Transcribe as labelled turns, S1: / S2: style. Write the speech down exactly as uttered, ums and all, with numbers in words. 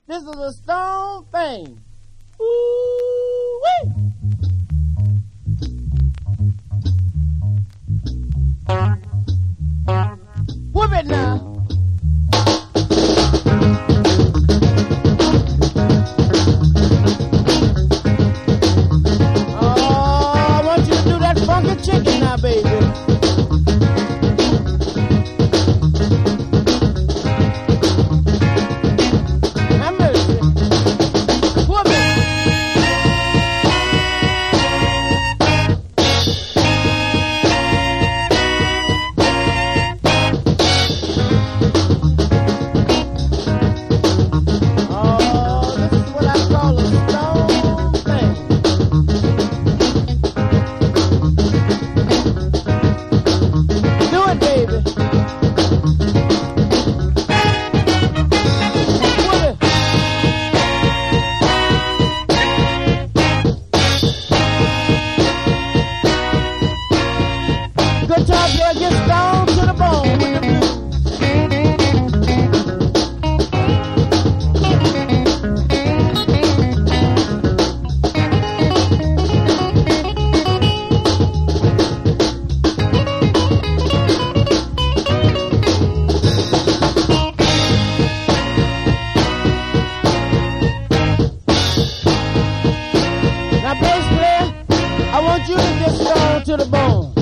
S1: This is a stone thing. Ooh-wee. Whoop it now. Oh, I want you to do that funky chicken now, baby. Now, bass player, I want you to just go to the bone.